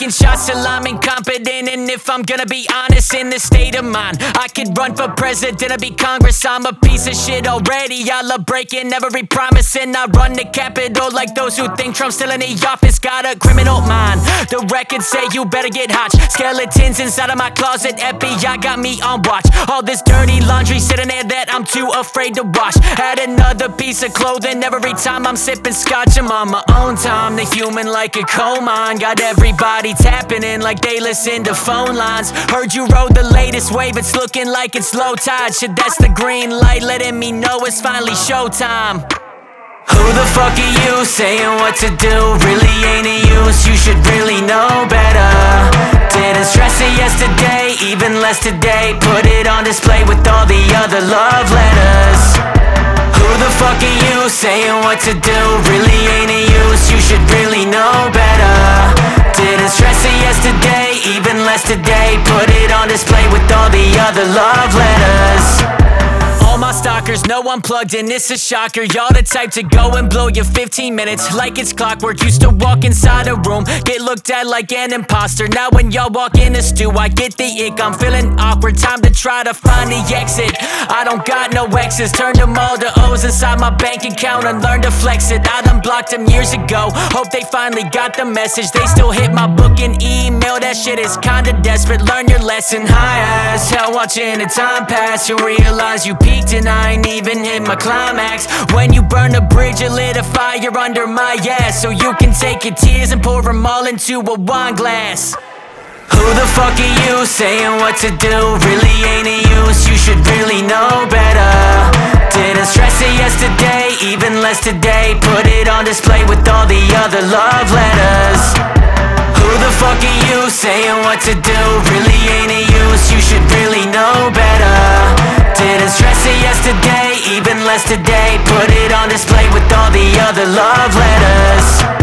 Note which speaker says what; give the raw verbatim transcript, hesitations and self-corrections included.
Speaker 1: taking shots till I'm incompetent. And if I'm gonna be honest, in this state of mind, I could run for president or be Congress. I'm a piece of shit already. I love breaking every promise, and I run the Capitol like those who think Trump's still in the office. Got a criminal mind. The records say you better get hot. Skeletons inside of my closet. F B I got me on watch. All this dirty laundry sitting there that I'm too afraid to wash. Add another piece of clothing every time I'm sipping scotch. I'm on my own time. They fuming like a coal mine. Got everybody tapping in like they listen to phone lines. Heard you rode the latest wave. It's looking like it's low tide. Shit, that's the green light letting me know it's finally showtime. Who the fuck are you saying what to do? Really ain't a use, you should really know better. Didn't stress it yesterday, even less today. Put it on display with all the other love letters. Who the fuck are you saying what to do? Really ain't a use, you should really know better. Didn't stress it yesterday, even less today. Put it on display with all the other love letters. All my stalkers know I'm plugged in, it's a shocker. Y'all the type to go and blow your fifteen minutes like it's clockwork. Used to walk inside a room, get looked at like an imposter. Now when y'all walk in the stew, I get the ick. I'm feeling awkward, time to try to find the exit. I don't got no exes, turned them all to O's inside my bank account and learned to flex it. I done blocked them years ago, hope they finally got the message. They still hit my book and email, that shit is kinda desperate. Learn your lesson, high as hell, watching the time pass. You realize you peaked and I ain't even hit my climax. When you burn a bridge, you lit a fire under my ass, so you can take your tears and pour them all into a wine glass. Who the fuck are you saying what to do? Really ain't a use, you should really know better. Didn't stress it yesterday, even less today. Put it on display with all the other love letters. Who the fuck are you saying what to do? Really ain't a use, you should really know better. Didn't stress it yesterday, even less today. Put it on display with all the other love letters.